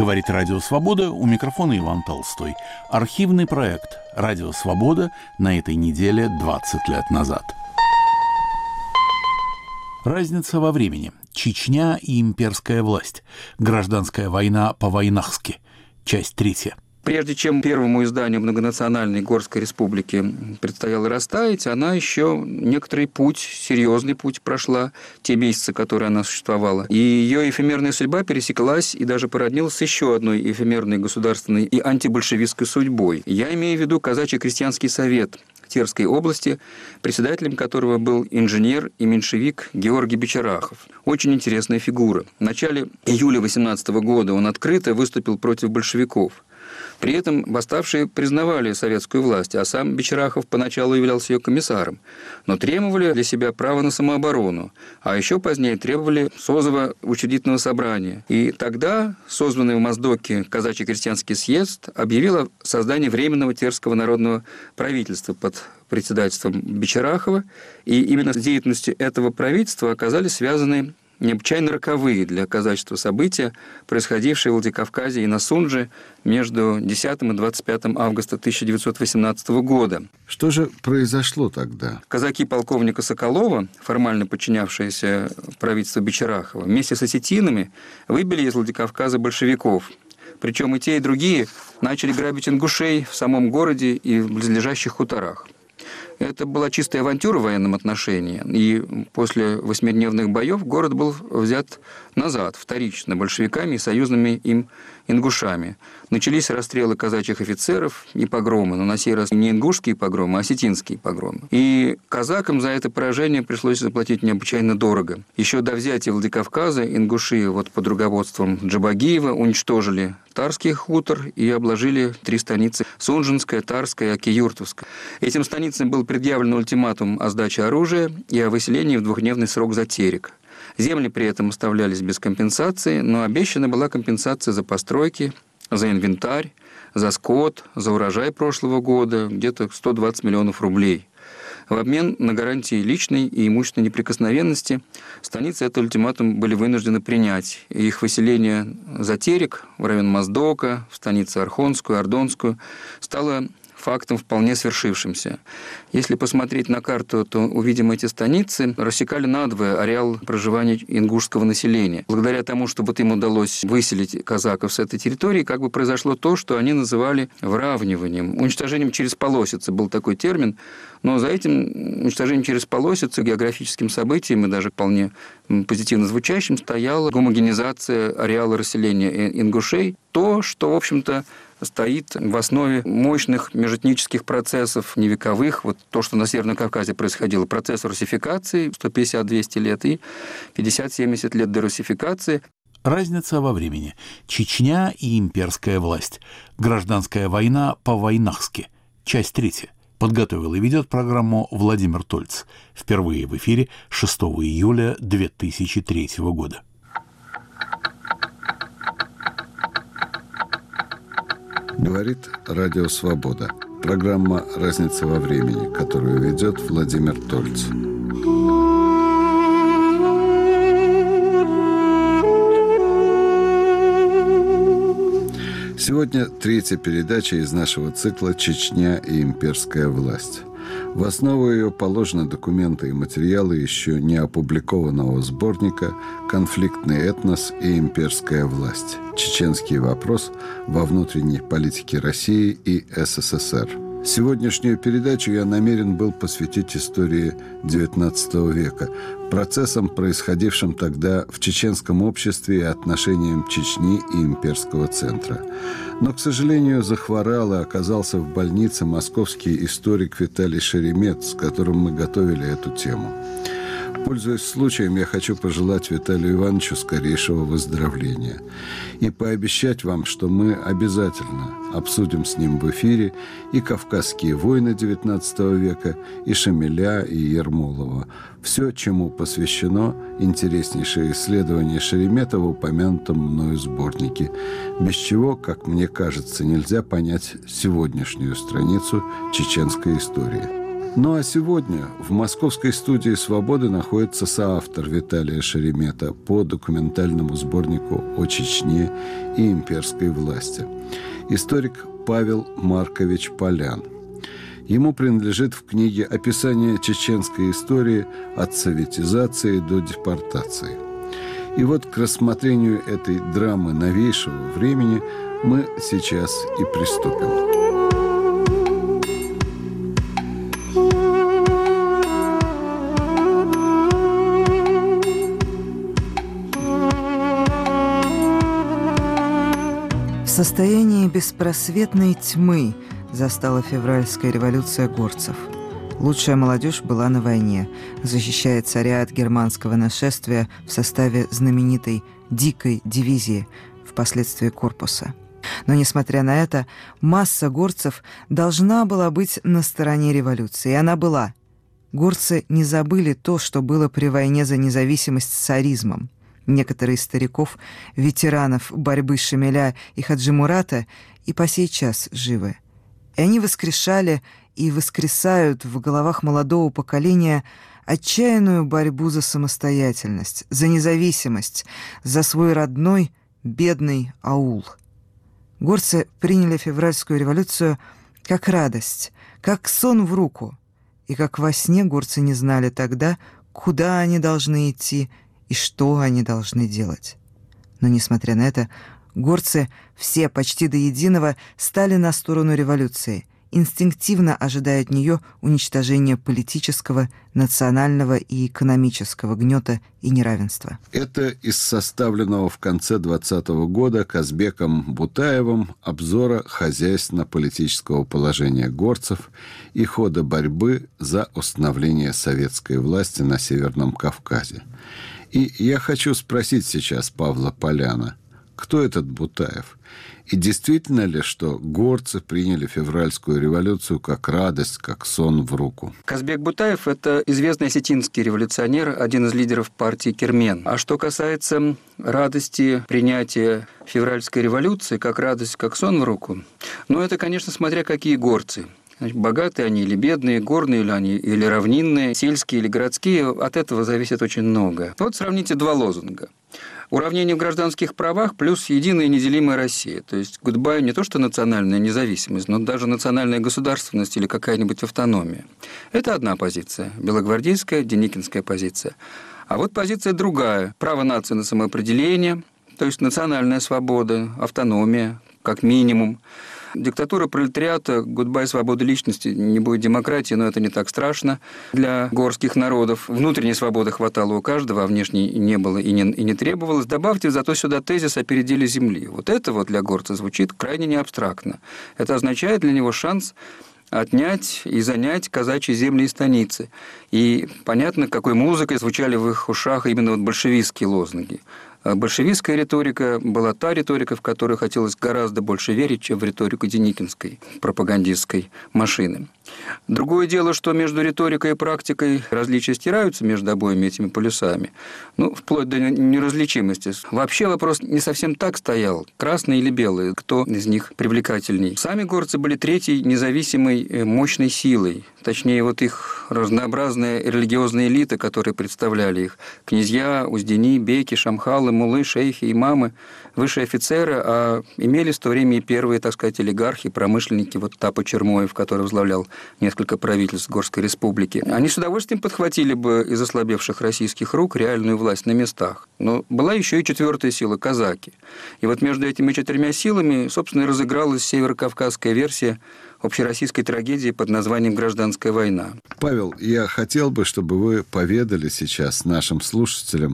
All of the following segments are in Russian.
Говорит Радио Свобода, у микрофона Иван Толстой. Архивный проект «Радио Свобода» на этой неделе 20 лет назад. Разница во времени. Чечня и имперская власть. Гражданская война по-войнахски. Часть 3. Прежде чем первому изданию Многонациональной Горской Республики предстояло растаять, она еще некоторый путь, серьезный путь прошла, те месяцы, которые она существовала. И ее эфемерная судьба пересеклась и даже породнилась с еще одной эфемерной государственной и антибольшевистской судьбой. Я имею в виду Казачий крестьянский совет Терской области, председателем которого был инженер и меньшевик Георгий Бочарахов. Очень интересная фигура. В начале июля 18 года он открыто выступил против большевиков. При этом восставшие признавали советскую власть, а сам Бочарахов поначалу являлся ее комиссаром, но требовали для себя права на самооборону, а еще позднее требовали созыва учредительного собрания. И тогда созванный в Моздоке Казачий крестьянский съезд объявил о создании Временного Терского народного правительства под председательством Бочарахова, и именно с деятельностью этого правительства оказались связаны необычайно роковые для казачества события, происходившие в Владикавказе и на Сунже между 10 и 25 августа 1918 года. Что же произошло тогда? Казаки полковника Соколова, формально подчинявшиеся правительству Бочарахова, вместе с осетинами выбили из Владикавказа большевиков. Причем и те, и другие начали грабить ингушей в самом городе и в близлежащих хуторах. Это была чистая авантюра в военном отношении, и после 8-дневных боев город был взят назад, вторично, большевиками и союзными им ингушами. Начались расстрелы казачьих офицеров и погромы, но на сей раз не ингушские погромы, а осетинские погромы. И казакам за это поражение пришлось заплатить необычайно дорого. Еще до взятия Владикавказа ингуши под руководством Джабагиева уничтожили Тарский хутор и обложили 3 станицы – Сунжинская, Тарская и Акиюртовская. Этим станицам был предъявлен ультиматум о сдаче оружия и о выселении в 2-дневный срок за Терек. Земли при этом оставлялись без компенсации, но обещана была компенсация за постройки, за инвентарь, за скот, за урожай прошлого года, где-то 120 миллионов рублей. В обмен на гарантии личной и имущественной неприкосновенности станицы этот ультиматум были вынуждены принять. И их выселение за Терек, в район Моздока, в станицу Архонскую, Ордонскую, стало фактом вполне свершившимся. Если посмотреть на карту, то увидим эти станицы рассекали надвое ареал проживания ингушского населения. Благодаря тому, что им удалось выселить казаков с этой территории, произошло то, что они называли выравниванием. Уничтожением через полосицы был такой термин, но за этим уничтожением через полосицы географическим событием и даже вполне позитивно звучащим стояла гомогенизация ареала расселения ингушей. То, что, в общем-то, стоит в основе мощных межэтнических процессов, не вековых, то, что на Северном Кавказе происходило, процесс русификации, 150-200 лет и 50-70 лет дерусификации. Разница во времени. Чечня и имперская власть. Гражданская война по-войнахски. Часть 3. Подготовил и ведет программу Владимир Тольц. Впервые в эфире 6 июля 2003 года. Говорит Радио Свобода. Программа «Разница во времени», которую ведет Владимир Тольц. Сегодня 3-я передача из нашего цикла «Чечня и имперская власть». В основу ее положены документы и материалы еще не опубликованного сборника «Конфликтный этнос и имперская власть. Чеченский вопрос во внутренней политике России и СССР». Сегодняшнюю передачу я намерен был посвятить истории XIX века, процессам, происходившим тогда в чеченском обществе и отношениям Чечни и имперского центра. Но, к сожалению, захворал и оказался в больнице московский историк Виталий Шеремет, с которым мы готовили эту тему. Пользуясь случаем, я хочу пожелать Виталию Ивановичу скорейшего выздоровления и пообещать вам, что мы обязательно обсудим с ним в эфире и «Кавказские войны» XIX века, и Шамиля, и Ермолова. Все, чему посвящено интереснейшее исследование Шеремета в упомянутом мною сборнике, без чего, как мне кажется, нельзя понять сегодняшнюю страницу чеченской истории. Ну а сегодня в московской студии «Свободы» находится соавтор Виталия Шеремета по документальному сборнику о Чечне и имперской власти. Историк Павел Маркович Полян. Ему принадлежит в книге описание чеченской истории от советизации до депортации. И вот к рассмотрению этой драмы новейшего времени мы сейчас и приступим. В состоянии беспросветной тьмы застала февральская революция горцев. Лучшая молодежь была на войне, защищая царя от германского нашествия в составе знаменитой «Дикой дивизии», впоследствии корпуса. Но, несмотря на это, масса горцев должна была быть на стороне революции, и она была. Горцы не забыли то, что было при войне за независимость с царизмом. Некоторые из стариков, ветеранов борьбы Шамиля и Хаджи Мурата, и по сей час живы. И они воскрешали и воскресают в головах молодого поколения отчаянную борьбу за самостоятельность, за независимость, за свой родной бедный аул. Горцы приняли февральскую революцию как радость, как сон в руку. И как во сне горцы не знали тогда, куда они должны идти и что они должны делать. Но, несмотря на это, горцы все почти до единого стали на сторону революции, инстинктивно ожидая от нее уничтожения политического, национального и экономического гнета и неравенства. Это из составленного в конце 2020 года Казбеком Бутаевым обзора хозяйственно-политического положения горцев и хода борьбы за установление советской власти на Северном Кавказе. И я хочу спросить сейчас Павла Поляна, кто этот Бутаев? И действительно ли, что горцы приняли февральскую революцию как радость, как сон в руку? Казбек Бутаев – это известный осетинский революционер, один из лидеров партии Кермен. А что касается радости принятия февральской революции, как радость, как сон в руку, ну, это, конечно, смотря какие горцы. Богатые они или бедные, горные ли они, или равнинные, сельские или городские, от этого зависит очень много. Вот сравните два лозунга. Уравнение в гражданских правах плюс единая и неделимая Россия. То есть гудбай не то что национальная независимость, но даже национальная государственность или какая-нибудь автономия. Это одна позиция. Белогвардейская, деникинская позиция. А вот позиция другая. Право нации на самоопределение, то есть национальная свобода, автономия, как минимум. Диктатура пролетариата, гудбай свободы личности, не будет демократии, но это не так страшно для горских народов. Внутренней свободы хватало у каждого, а внешней не было и не требовалось. Добавьте зато сюда тезис о переделе земли. Вот это вот для горца звучит крайне неабстрактно. Это означает для него шанс отнять и занять казачьи земли и станицы. И понятно, какой музыкой звучали в их ушах именно вот большевистские лозунги. Большевистская риторика была та риторика, в которой хотелось гораздо больше верить, чем в риторику деникинской пропагандистской машины. Другое дело, что между риторикой и практикой различия стираются между обоими этими полюсами, вплоть до неразличимости. Вообще вопрос не совсем так стоял, красные или белые, кто из них привлекательней. Сами горцы были третьей независимой мощной силой, точнее, вот их разнообразная религиозная элита, которые представляли их, князья, уздени, беки, шамхалы, мулы, шейхи, имамы, высшие офицеры, а имелись в то время и первые, так сказать, олигархи, промышленники, вот Тапо Чермоев, который возглавлял несколько правительств Горской республики. Они с удовольствием подхватили бы из ослабевших российских рук реальную власть на местах. Но была еще и четвертая сила – казаки. И вот между этими четырьмя силами, собственно, и разыгралась северокавказская версия общероссийской трагедии под названием «Гражданская война». Павел, я хотел бы, чтобы вы поведали сейчас нашим слушателям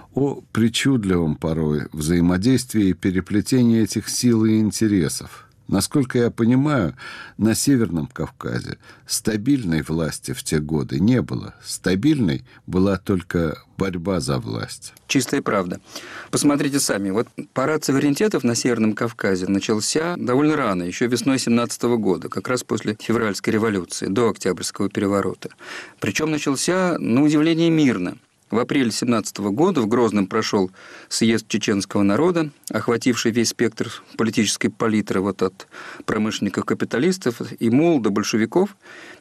о причудливом порой взаимодействии и переплетении этих сил и интересов. Насколько я понимаю, на Северном Кавказе стабильной власти в те годы не было. Стабильной была только борьба за власть. Чистая правда. Посмотрите сами. Вот парад суверенитетов на Северном Кавказе начался довольно рано, еще весной 1917 года, как раз после февральской революции, до Октябрьского переворота. Причем начался, на удивление, мирно. В апреле 1917 года в Грозном прошел съезд чеченского народа, охвативший весь спектр политической палитры от промышленников-капиталистов и мул до большевиков.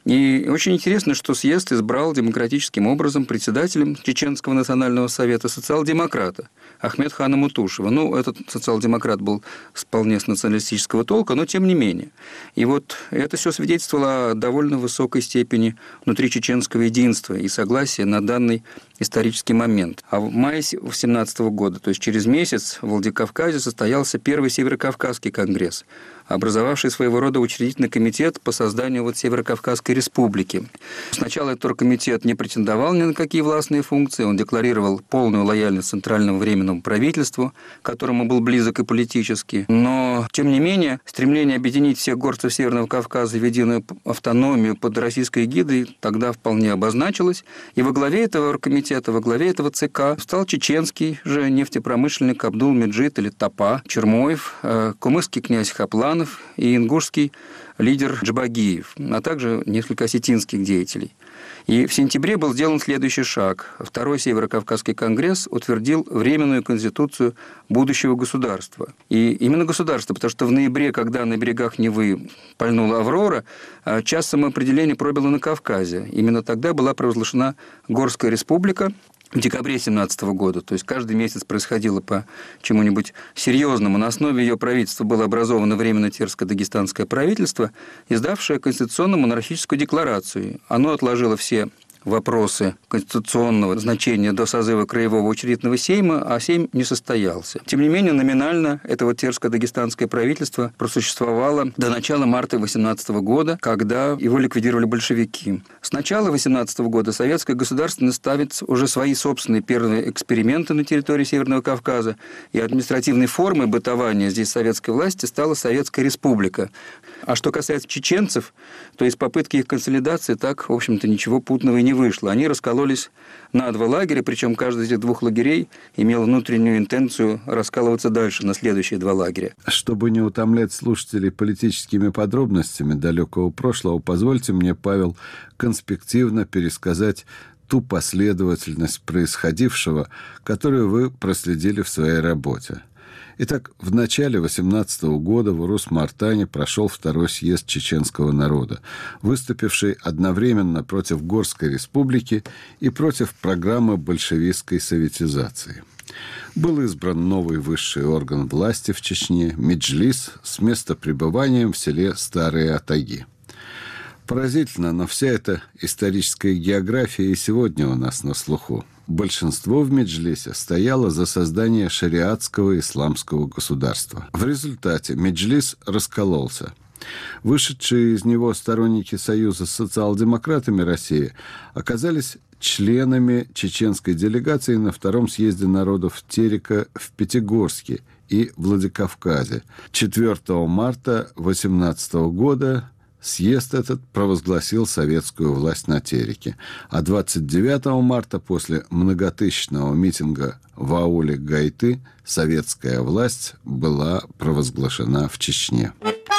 И очень интересно, что съезд избрал демократическим образом председателем Чеченского национального совета социал-демократа Ахмед хана Мутушева. Этот социал-демократ был вполне с националистического толка, но тем не менее. И это все свидетельствовало о довольно высокой степени внутри чеченского единства и согласия на данный исторический момент. А в мае 1917 года, то есть через месяц, в Владикавказе состоялся первый Северокавказский конгресс, образовавший своего рода учредительный комитет по созданию Северокавказской республики. Сначала этот оргкомитет не претендовал ни на какие властные функции, он декларировал полную лояльность Центральному временному правительству, которому был близок и политически. Но, тем не менее, стремление объединить всех горцев Северного Кавказа в единую автономию под российской эгидой тогда вполне обозначилось, и во главе этого оргкомитета, во главе этого ЦК стал чеченский же нефтепромышленник Абдул-Меджид или Тапа Чермоев, кумыкский князь Хаплан и ингушский лидер Джабагиев, а также несколько осетинских деятелей. И в сентябре был сделан следующий шаг. Второй Северокавказский конгресс утвердил временную конституцию будущего государства. И именно государства, потому что в ноябре, когда на берегах Невы пальнула Аврора, час самоопределения пробило на Кавказе. Именно тогда была провозглашена Горская республика, в декабре 1917 года. То есть каждый месяц происходило по чему-нибудь серьезному. На основе ее правительства было образовано Временное Терско-Дагестанское правительство, издавшее конституционно-монархическую декларацию. Оно отложило все вопросы конституционного значения до созыва Краевого учредительного сейма, а сейм не состоялся. Тем не менее, номинально это Терско-Дагестанское правительство просуществовало до начала марта 18 года, когда его ликвидировали большевики. С начала 18 года советское государство ставит уже свои собственные первые эксперименты на территории Северного Кавказа, и административной формой бытования здесь советской власти стала Советская Республика. А что касается чеченцев, то из попытки их консолидации так, в общем-то, ничего путного и не вышло. Они раскололись на два лагеря, причем каждый из этих двух лагерей имел внутреннюю интенцию раскалываться дальше на следующие два лагеря. Чтобы не утомлять слушателей политическими подробностями далекого прошлого, позвольте мне, Павел, конспективно пересказать ту последовательность происходившего, которую вы проследили в своей работе. Итак, в начале 18 года в Урус-Мартане прошел второй съезд чеченского народа, выступивший одновременно против Горской республики и против программы большевистской советизации. Был избран новый высший орган власти в Чечне – Меджлис с местопребыванием в селе Старые Атаги. Поразительно, но вся эта историческая география и сегодня у нас на слуху. Большинство в Меджлисе стояло за создание шариатского исламского государства. В результате Меджлис раскололся. Вышедшие из него сторонники Союза с социал-демократами России оказались членами чеченской делегации на Втором съезде народов Терека в Пятигорске и Владикавказе. 4 марта 18 года съезд этот провозгласил советскую власть на Тереке, а 29 марта после многотысячного митинга в ауле Гайты советская власть была провозглашена в Чечне.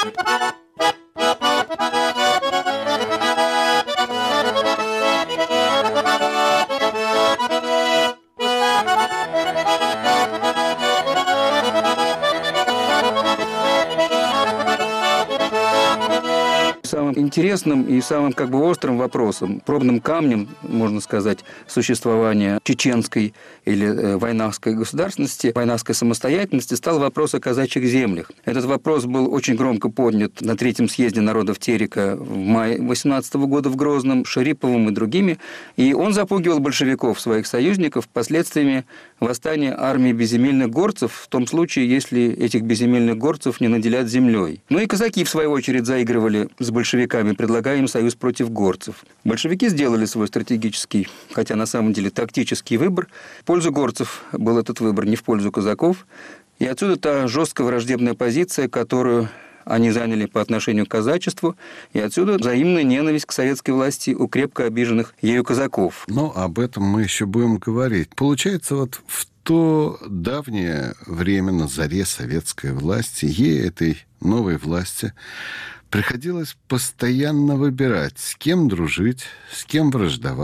Самым интересным и самым острым вопросом, пробным камнем, можно сказать, существования чеченской или войнахской государственности, войнахской самостоятельности стал вопрос о казачьих землях. Этот вопрос был очень громко поднят на Третьем съезде народов Терека в мае 18 года в Грозном, Шариповым и другими, и он запугивал большевиков, своих союзников, последствиями восстания армии безземельных горцев, в том случае, если этих безземельных горцев не наделят землей. Ну и казаки, в свою очередь, заигрывали с большевиками, предлагая им союз против горцев. Большевики сделали свой стратегический, хотя на самом деле тактический выбор. В пользу горцев был этот выбор, не в пользу казаков. И отсюда та жестко враждебная позиция, которую они заняли по отношению к казачеству, и отсюда взаимная ненависть к советской власти у крепко обиженных ею казаков. Но об этом мы еще будем говорить. Получается, в то давнее время на заре советской власти, ей, этой новой власти, приходилось постоянно выбирать, с кем дружить, с кем враждовать.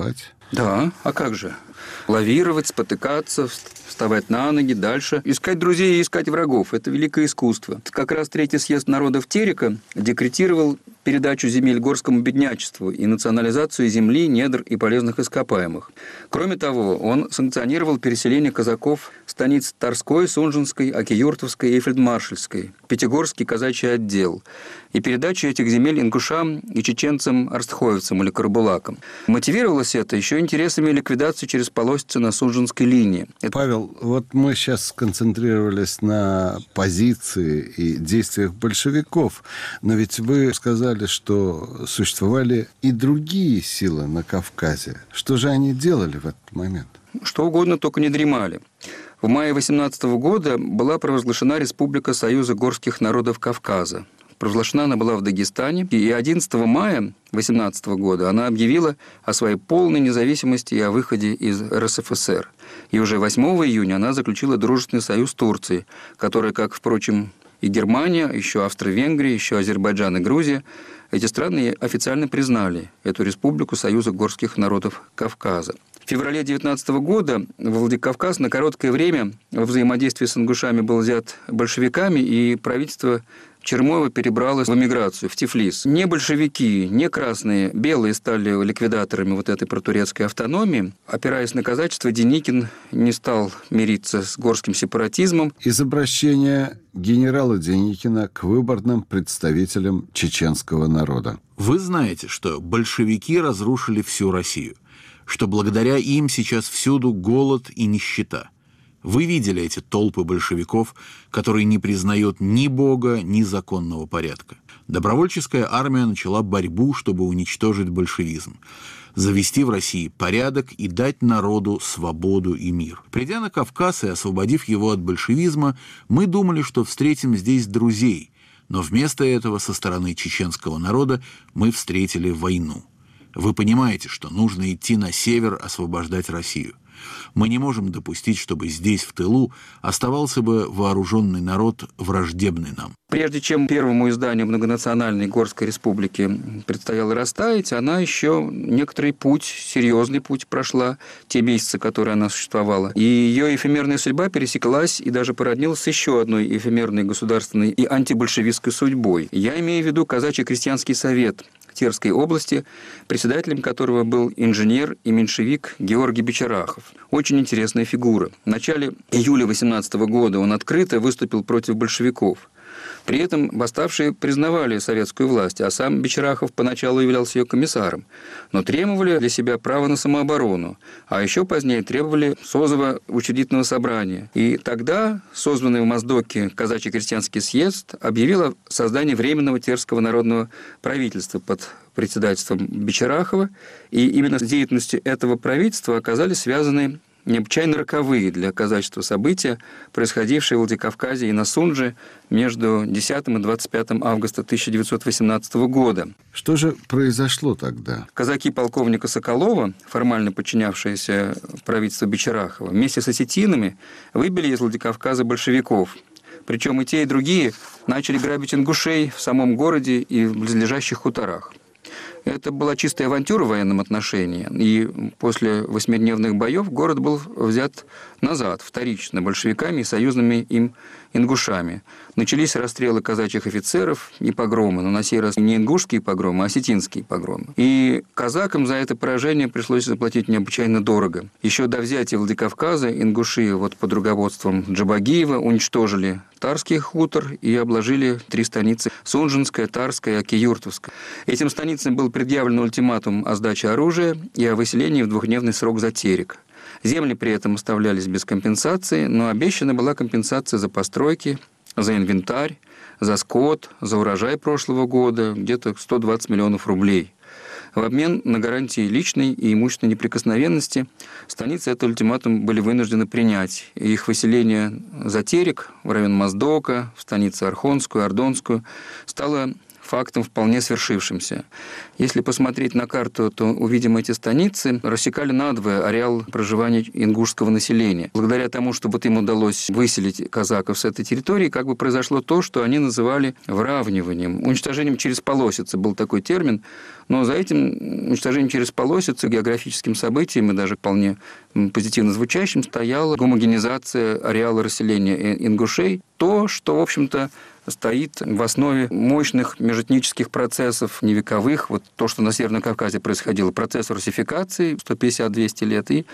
Да, а как же? Лавировать, спотыкаться, вставать на ноги, дальше. Искать друзей и искать врагов – это великое искусство. Как раз Третий съезд народов Терека декретировал передачу земель горскому беднячеству и национализацию земли, недр и полезных ископаемых. Кроме того, он санкционировал переселение казаков станиц Торской, Сунжинской, Окиюртовской и Фельдмаршальской, Пятигорский казачий отдел, и передачу этих земель ингушам и чеченцам-арстхоевцам или карабулакам. Мотивировалось это еще интересами ликвидации через полосицы на Сунжинской линии. Павел, вот мы сейчас сконцентрировались на позиции и действиях большевиков, но ведь вы сказали, что существовали и другие силы на Кавказе. Что же они делали в этот момент? Что угодно, только не дремали. В мае 18 года была провозглашена Республика Союза горских народов Кавказа. Провозглашена она была в Дагестане, и 11 мая 18 года она объявила о своей полной независимости и о выходе из РСФСР. И уже 8 июня она заключила дружественный союз с Турцией, которая, как, впрочем, и Германия, еще Австро-Венгрия, еще Азербайджан и Грузия, эти страны официально признали эту республику Союза горских народов Кавказа. В феврале 19 года во Владикавказ на короткое время во взаимодействии с ингушами был взят большевиками, и правительство Чермоева перебралось в эмиграцию, в Тифлис. Не большевики, не красные, белые стали ликвидаторами вот этой протурецкой автономии. Опираясь на казачество, Деникин не стал мириться с горским сепаратизмом. Из обращения генерала Деникина к выборным представителям чеченского народа. Вы знаете, что большевики разрушили всю Россию, что благодаря им сейчас всюду голод и нищета. Вы видели эти толпы большевиков, которые не признают ни Бога, ни законного порядка. Добровольческая армия начала борьбу, чтобы уничтожить большевизм, завести в России порядок и дать народу свободу и мир. Придя на Кавказ и освободив его от большевизма, мы думали, что встретим здесь друзей, но вместо этого со стороны чеченского народа мы встретили войну. Вы понимаете, что нужно идти на север освобождать Россию. Мы не можем допустить, чтобы здесь, в тылу, оставался бы вооруженный народ, враждебный нам. Прежде чем первому изданию многонациональной Горской республики предстояло растаять, она еще некоторый путь, серьезный путь прошла, те месяцы, которые она существовала. И ее эфемерная судьба пересеклась и даже породнилась с еще одной эфемерной государственной и антибольшевистской судьбой. Я имею в виду Казачий крестьянский совет Терской области, председателем которого был инженер и меньшевик Георгий Бочарахов. Очень интересная фигура. В начале июля 18 года он открыто выступил против большевиков. При этом восставшие признавали советскую власть, а сам Бочарахов поначалу являлся ее комиссаром, но требовали для себя права на самооборону, а еще позднее требовали созыва учредительного собрания. И тогда созванный в Моздоке Казачий крестьянский съезд объявил о создании Временного Терского народного правительства под председательством Бочарахова, и именно с деятельностью этого правительства оказались связаны необычайно роковые для казачества события, происходившие в Владикавказе и на Сунже между 10 и 25 августа 1918 года. Что же произошло тогда? Казаки полковника Соколова, формально подчинявшиеся правительству Бочарахова, вместе с осетинами выбили из Владикавказа большевиков. Причем и те, и другие начали грабить ингушей в самом городе и в близлежащих хуторах. Это была чистая авантюра в военном отношении, и после 8-дневных боев город был взят назад, вторично, большевиками и союзными им ингушами. Начались расстрелы казачьих офицеров и погромы, но на сей раз не ингушские погромы, а осетинские погромы. И казакам за это поражение пришлось заплатить необычайно дорого. Еще до взятия Владикавказа ингуши под руководством Джабагиева уничтожили Тарский хутор и обложили 3 станицы – Сунжинская, Тарская и Окиюртовская. Этим станицам был предъявлен ультиматум о сдаче оружия и о выселении в 2-дневный срок за Терек. Земли при этом оставлялись без компенсации, но обещана была компенсация за постройки, за инвентарь, за скот, за урожай прошлого года, где-то 120 миллионов рублей. В обмен на гарантии личной и имущественной неприкосновенности станицы этот ультиматум были вынуждены принять. И их выселение за Терек, в район Моздока, в станицы Архонскую, Ордонскую, стало фактом вполне свершившимся. Если посмотреть на карту, то увидим эти станицы рассекали надвое ареал проживания ингушского населения. Благодаря тому, что вот им удалось выселить казаков с этой территории, как бы произошло то, что они называли выравниванием. Уничтожением через полосицы был такой термин, но за этим уничтожением через полосицы географическим событием и даже вполне позитивно звучащим стояла гомогенизация ареала расселения ингушей, то, что, в общем-то, стоит в основе мощных межэтнических процессов, не вековых, вот то, что на Северном Кавказе происходило, процесс русификации 150-200 лет и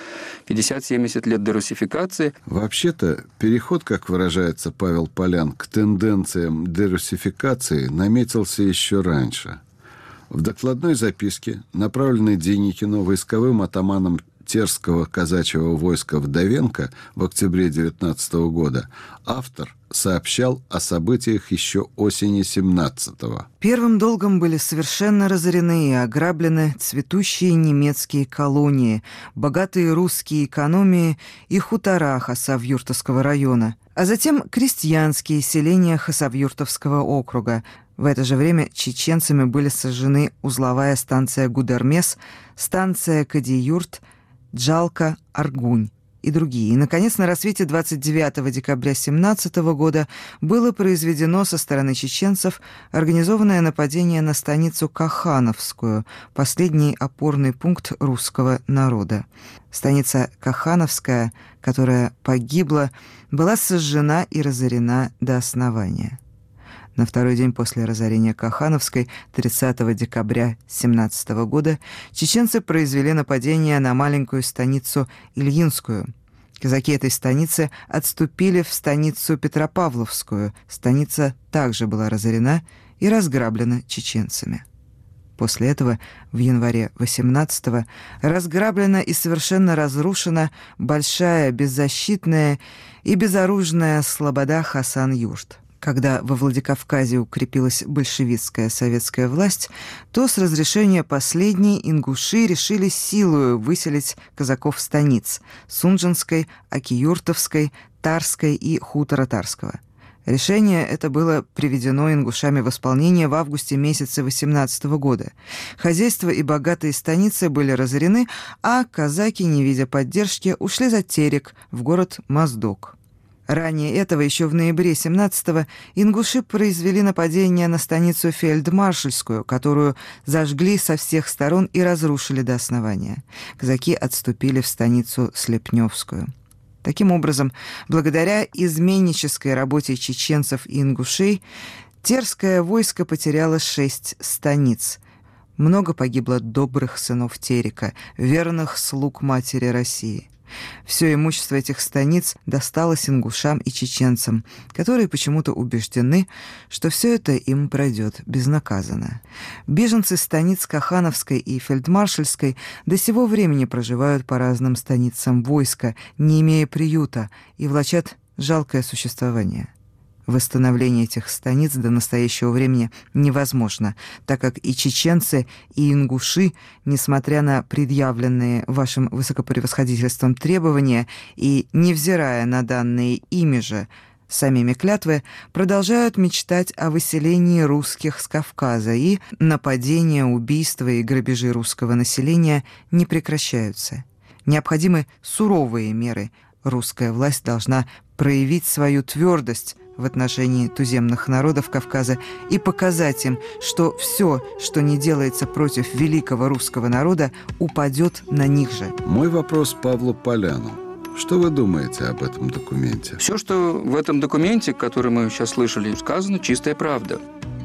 50-70 лет дерусификации. Вообще-то, переход, как выражается Павел Полян, к тенденциям дерусификации наметился еще раньше. В докладной записке, направленной Деникину войсковым атаманом Терского казачьего войска Вдовенко в октябре 19 года, автор сообщал о событиях еще осени 17-го. Первым долгом были совершенно разорены и ограблены цветущие немецкие колонии, богатые русские экономии и хутора Хасавюртовского района, а затем крестьянские селения Хасавюртовского округа. В это же время чеченцами были сожжены узловая станция Гудермес, станция Кадиюрт, Джалка, Аргунь и другие. И, наконец, на рассвете 29 декабря 17 года было произведено со стороны чеченцев организованное нападение на станицу Кахановскую, последний опорный пункт русского народа. Станица Кахановская, которая погибла, была сожжена и разорена до основания. На второй день после разорения Кахановской, 30 декабря 17 года, чеченцы произвели нападение на маленькую станицу Ильинскую. Казаки этой станицы отступили в станицу Петропавловскую. Станица также была разорена и разграблена чеченцами. После этого в январе 18-го разграблена и совершенно разрушена большая, беззащитная и безоружная слобода Хасан-Юрт. Когда во Владикавказе укрепилась большевистская советская власть, то с разрешения последней ингуши решили силою выселить казаков станиц Сунжинской, Акиюртовской, Тарской и хутора Тарского. Решение это было приведено ингушами в исполнение в августе месяце 18 года. Хозяйства и богатые станицы были разорены, а казаки, не видя поддержки, ушли за Терек в город Моздок. Ранее этого, еще в ноябре 17-го, ингуши произвели нападение на станицу Фельдмаршальскую, которую зажгли со всех сторон и разрушили до основания. Казаки отступили в станицу Слепневскую. Таким образом, благодаря изменнической работе чеченцев и ингушей, терское войско потеряло 6 станиц. Много погибло добрых сынов Терека, верных слуг матери России. Все имущество этих станиц досталось ингушам и чеченцам, которые почему-то убеждены, что все это им пройдет безнаказанно. Беженцы станиц Кахановской и Фельдмаршальской до сего времени проживают по разным станицам войска, не имея приюта, и влачат жалкое существование. Восстановление этих станиц до настоящего времени невозможно, так как и чеченцы, и ингуши, несмотря на предъявленные вашим высокопревосходительством требования и невзирая на данные ими же самими клятвы, продолжают мечтать о выселении русских с Кавказа, и нападения, убийства и грабежи русского населения не прекращаются. Необходимы суровые меры. Русская власть должна проявить свою твердость в отношении туземных народов Кавказа и показать им, что все, что не делается против великого русского народа, упадет на них же. Мой вопрос Павлу Поляну. Что вы думаете об этом документе? Все, что в этом документе, который мы сейчас слышали, сказано, чистая правда.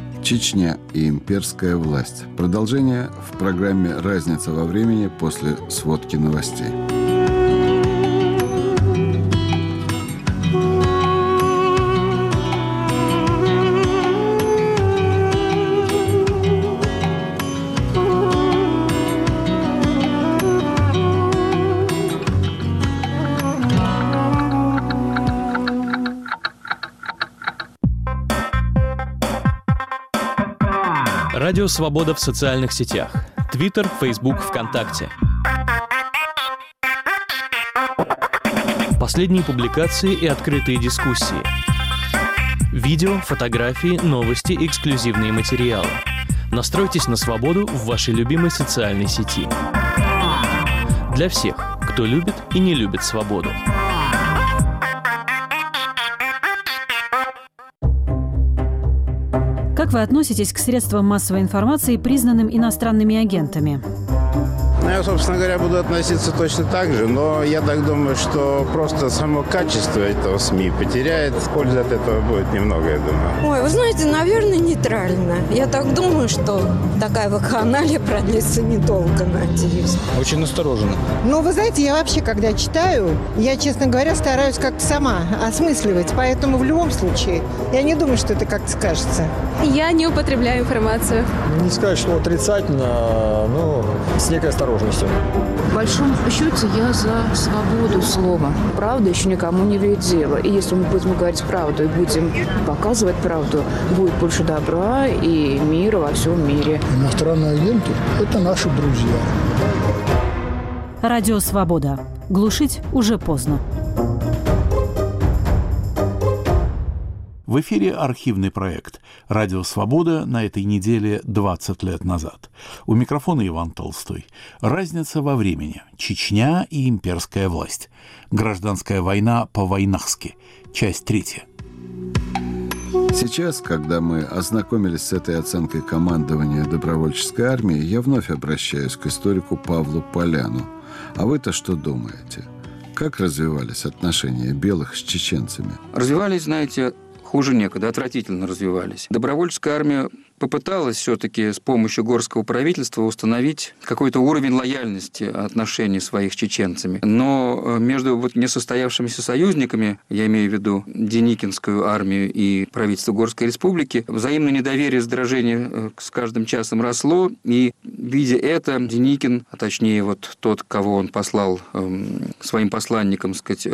Чечня и имперская власть. Продолжение в программе «Разница во времени» после сводки новостей. Радио «Свобода» в социальных сетях. Твиттер, Фейсбук, ВКонтакте. Последние публикации и открытые дискуссии. Видео, фотографии, новости, эксклюзивные материалы. Настройтесь на свободу в вашей любимой социальной сети. Для всех, кто любит и не любит свободу. Как вы относитесь к средствам массовой информации, признанным иностранными агентами? Я, собственно говоря, буду относиться точно так же, но я так думаю, что просто само качество этого СМИ потеряет. Пользы от этого будет немного, я думаю. Ой, вы знаете, наверное, нейтрально. Я так думаю, что такая вакханалия продлится недолго, надеюсь. Очень настороженно. Ну, вы знаете, я вообще, когда читаю, я, честно говоря, стараюсь как-то сама осмысливать. Поэтому в любом случае, я не думаю, что это как-то скажется. Я не употребляю информацию. Не сказать, что отрицательно, но с некой осторожностью. В большом счете я за свободу слова. Правда еще никому не вредит дело. И если мы будем говорить правду и будем показывать правду, будет больше добра и мира во всем мире. Иностранные агенты – это наши друзья. Радио «Свобода». Глушить уже поздно. В эфире архивный проект «Радио Свобода» на этой неделе 20 лет назад. У микрофона Иван Толстой. Разница во времени. Чечня и имперская власть. Гражданская война по-войнахски. Часть 3. Сейчас, когда мы ознакомились с этой оценкой командования добровольческой армии, я вновь обращаюсь к историку Павлу Поляну. А вы-то что думаете? Как развивались отношения белых с чеченцами? Развивались, знаете, хуже некуда, отвратительно развивались. Добровольческая армия попыталась все-таки с помощью горского правительства установить какой-то уровень лояльности отношений своих с чеченцами. Но между несостоявшимися союзниками, я имею в виду Деникинскую армию и правительство Горской республики, взаимное недоверие, раздражение с каждым часом росло, и, видя это, Деникин, а точнее тот, кого он послал своим посланникам,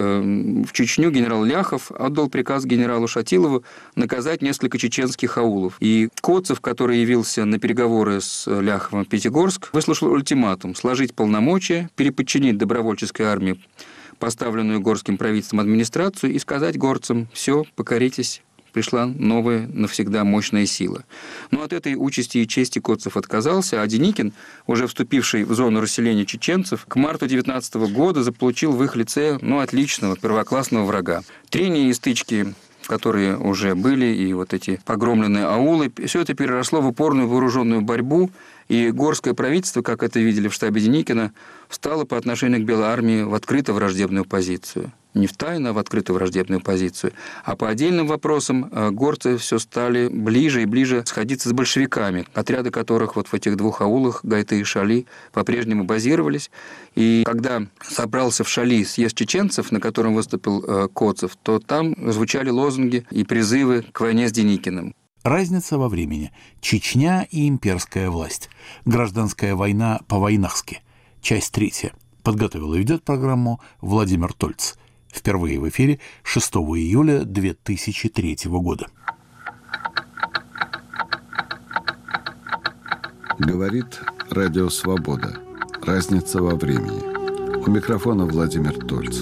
в Чечню, генерал Ляхов, отдал приказ генералу Шатилову наказать несколько чеченских аулов. И Коцев, который явился на переговоры с Ляховым в Пятигорск, выслушал ультиматум сложить полномочия, переподчинить добровольческой армии поставленную горским правительством администрацию и сказать горцам: «Все, покоритесь, пришла новая навсегда мощная сила». Но от этой участи и чести Коцев отказался, а Деникин, уже вступивший в зону расселения чеченцев, к марту 19 года заполучил в их лице отличного первоклассного врага. Трения и стычки, которые уже были, и эти погромленные аулы, все это переросло в упорную вооруженную борьбу, и горское правительство, как это видели в штабе Деникина, встало по отношению к Белой армии в открыто враждебную позицию. Не в тайну, а в открытую враждебную позицию. А по отдельным вопросам горцы все стали ближе и ближе сходиться с большевиками, отряды которых в этих двух аулах, Гайты и Шали, по-прежнему базировались. И когда собрался в Шали съезд чеченцев, на котором выступил Коцев, то там звучали лозунги и призывы к войне с Деникиным. Разница во времени. Чечня и имперская власть. Гражданская война по-войнахски. Часть 3. Подготовил и ведет программу Владимир Тольц. Впервые в эфире 6 июля 2003 года. Говорит Радио Свобода. Разница во времени. У микрофона Владимир Тольц.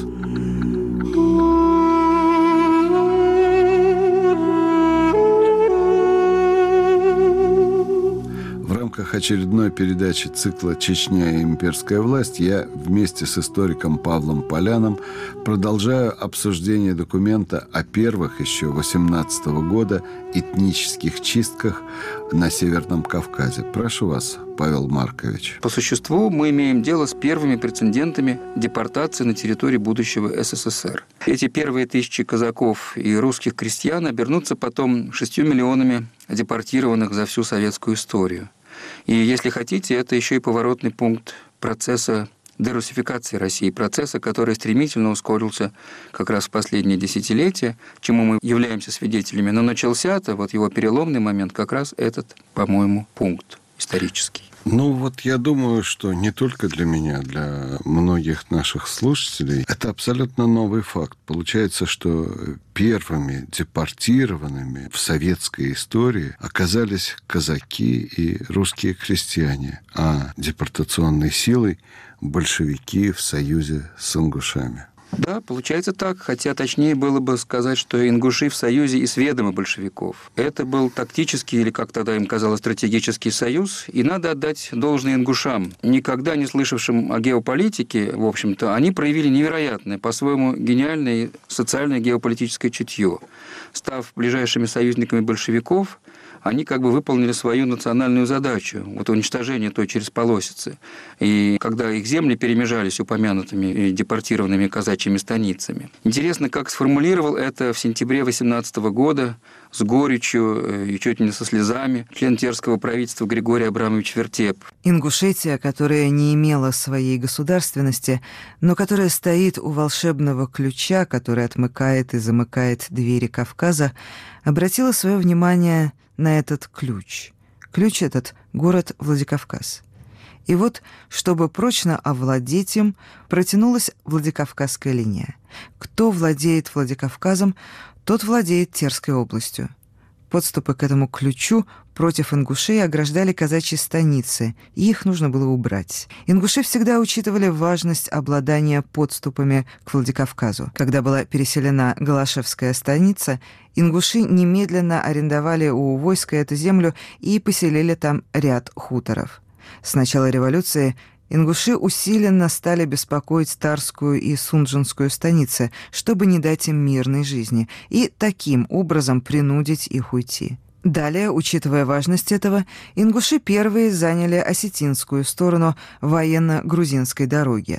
В рамках очередной передачи цикла «Чечня и имперская власть» я вместе с историком Павлом Поляном продолжаю обсуждение документа о первых еще 18 года этнических чистках на Северном Кавказе. Прошу вас, Павел Маркович. По существу мы имеем дело с первыми прецедентами депортации на территории будущего СССР. Эти первые тысячи казаков и русских крестьян обернутся потом 6 миллионами депортированных за всю советскую историю. И, если хотите, это еще и поворотный пункт процесса дерусификации России, процесса, который стремительно ускорился как раз в последние десятилетия, чему мы являемся свидетелями. Но начался-то, его переломный момент, как раз этот, по-моему, пункт исторический. Я думаю, что не только для меня, для многих наших слушателей, это абсолютно новый факт. Получается, что первыми депортированными в советской истории оказались казаки и русские крестьяне, а депортационной силой большевики в союзе с ингушами. Да, получается так, хотя точнее было бы сказать, что ингуши в союзе и с ведома большевиков. Это был тактический, или как тогда им казалось, стратегический союз, и надо отдать должное ингушам. Никогда не слышавшим о геополитике, в общем-то, они проявили невероятное, по-своему гениальное социальное геополитическое чутье. Став ближайшими союзниками большевиков, они как бы выполнили свою национальную задачу, вот уничтожение той черезполосицы. И когда их земли перемежались упомянутыми и депортированными казачьими станицами. Интересно, как сформулировал это в сентябре 18 года с горечью и чуть не со слезами член терского правительства Григорий Абрамович Вертеп. Ингушетия, которая не имела своей государственности, но которая стоит у волшебного ключа, который отмыкает и замыкает двери Кавказа, обратила свое внимание на этот ключ. Ключ этот — город Владикавказ. И вот, чтобы прочно овладеть им, протянулась Владикавказская линия. Кто владеет Владикавказом, тот владеет Терской областью. Подступы к этому ключу против ингушей ограждали казачьи станицы, и их нужно было убрать. Ингуши всегда учитывали важность обладания подступами к Владикавказу. Когда была переселена Галашевская станица, ингуши немедленно арендовали у войска эту землю и поселили там ряд хуторов. С начала революции ингуши усиленно стали беспокоить Тарскую и Сунжинскую станицы, чтобы не дать им мирной жизни, и таким образом принудить их уйти. Далее, учитывая важность этого, ингуши первые заняли осетинскую сторону военно-грузинской дороги.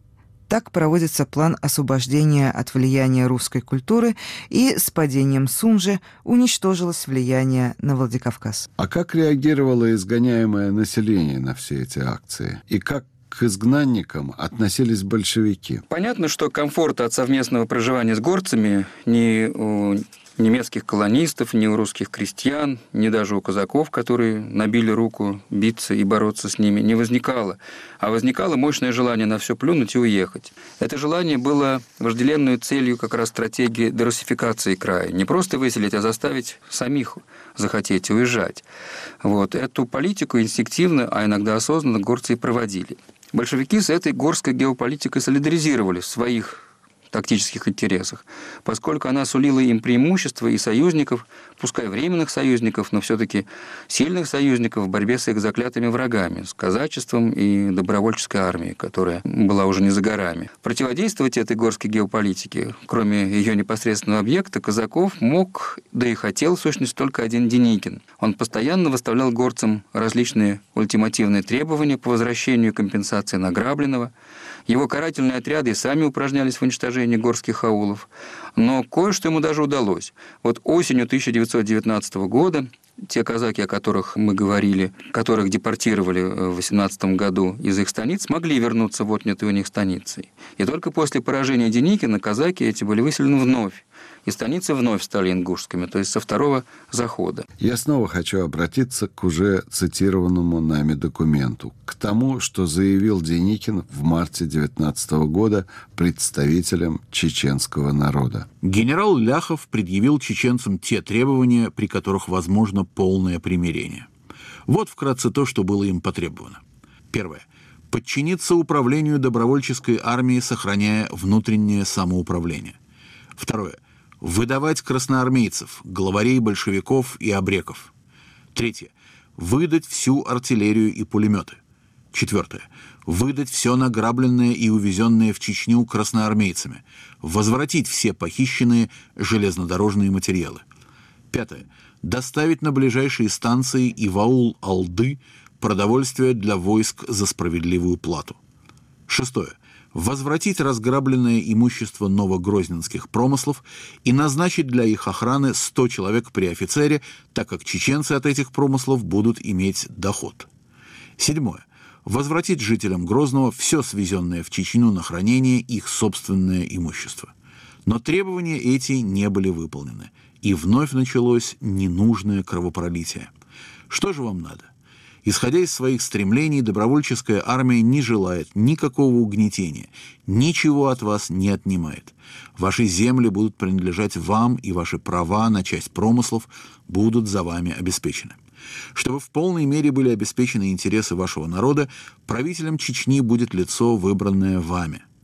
Так проводится план освобождения от влияния русской культуры, и с падением Сунжи уничтожилось влияние на Владикавказ. А как реагировало изгоняемое население на все эти акции? И как к изгнанникам относились большевики? Понятно, что комфорта от совместного проживания с горцами ни у немецких колонистов, ни у русских крестьян, ни даже у казаков, которые набили руку биться и бороться с ними, не возникало. А возникало мощное желание на все плюнуть и уехать. Это желание было вожделенной целью как раз стратегии дерусификации края. Не просто выселить, а заставить самих захотеть уезжать. Вот. Эту политику инстинктивно, а иногда осознанно горцы и проводили. Большевики с этой горской геополитикой солидаризировались в своих тактических интересах, поскольку она сулила им преимущества и союзников, пускай временных союзников, но все-таки сильных союзников в борьбе с их заклятыми врагами, с казачеством и добровольческой армией, которая была уже не за горами. Противодействовать этой горской геополитике, кроме ее непосредственного объекта, казаков мог, да и хотел, в сущности, только один Деникин. Он постоянно выставлял горцам различные ультимативные требования по возвращению компенсации награбленного. Его карательные отряды и сами упражнялись в уничтожении горских аулов. Но кое-что ему даже удалось. Вот осенью 1919 года те казаки, о которых мы говорили, которых депортировали в 18 году из их станиц, смогли вернуться в отнятые у них станицы. И только после поражения Деникина казаки эти были выселены вновь. И станицы вновь стали ингушскими, то есть со второго захода. Я снова хочу обратиться к уже цитированному нами документу, к тому, что заявил Деникин в марте 19 года представителям чеченского народа. Генерал Ляхов предъявил чеченцам те требования, при которых возможно полное примирение. Вот вкратце то, что было им потребовано. Первое. Подчиниться управлению добровольческой армии, сохраняя внутреннее самоуправление. Второе. Выдавать красноармейцев, главарей большевиков и обреков. Третье. Выдать всю артиллерию и пулеметы. Четвертое. Выдать все награбленное и увезенное в Чечню красноармейцами. Возвратить все похищенные железнодорожные материалы. Пятое. Доставить на ближайшие станции и в аул Алды продовольствие для войск за справедливую плату. Шестое. Возвратить разграбленное имущество новогрозненских промыслов и назначить для их охраны 100 человек при офицере, так как чеченцы от этих промыслов будут иметь доход. Седьмое. Возвратить жителям Грозного все свезенное в Чечню на хранение их собственное имущество. Но требования эти не были выполнены, и вновь началось ненужное кровопролитие. Что же вам надо? Исходя из своих стремлений, добровольческая армия не желает никакого угнетения, ничего от вас не отнимает. Ваши земли будут принадлежать вам, и ваши права на часть промыслов будут за вами обеспечены. Чтобы в полной мере были обеспечены интересы вашего народа, правителем Чечни будет лицо, выбранное вами.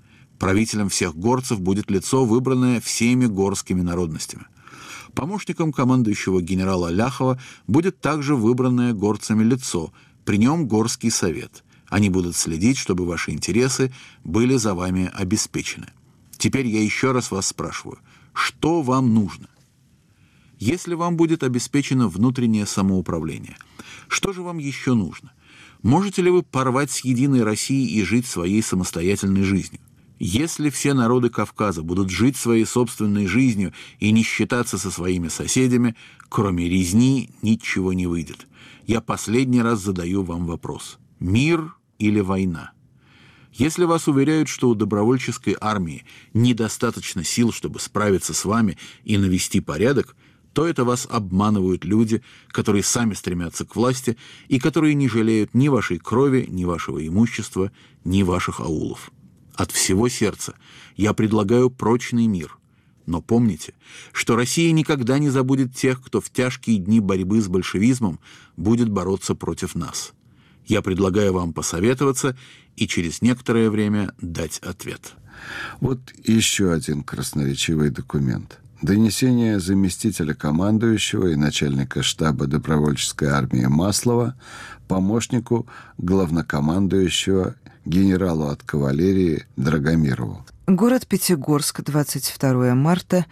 Правителем всех горцев будет лицо, выбранное всеми горскими народностями. Помощником командующего генерала Ляхова будет также выбранное горцами лицо, при нем горский совет. Они будут следить, чтобы ваши интересы были за вами обеспечены. Теперь я еще раз вас спрашиваю, что вам нужно? Если вам будет обеспечено внутреннее самоуправление, что же вам еще нужно? Можете ли вы порвать с единой Россией и жить своей самостоятельной жизнью? Если все народы Кавказа будут жить своей собственной жизнью и не считаться со своими соседями, кроме резни ничего не выйдет. Я последний раз задаю вам вопрос. Мир или война? Если вас уверяют, что у добровольческой армии недостаточно сил, чтобы справиться с вами и навести порядок, то это вас обманывают люди, которые сами стремятся к власти и которые не жалеют ни вашей крови, ни вашего имущества, ни ваших аулов. От всего сердца я предлагаю прочный мир. Но помните, что Россия никогда не забудет тех, кто в тяжкие дни борьбы с большевизмом будет бороться против нас. Я предлагаю вам посоветоваться и через некоторое время дать ответ. Вот еще один красноречивый документ. Донесение заместителя командующего и начальника штаба добровольческой армии Маслова помощнику главнокомандующего генералу от кавалерии Драгомирову. Город Пятигорск, 22 марта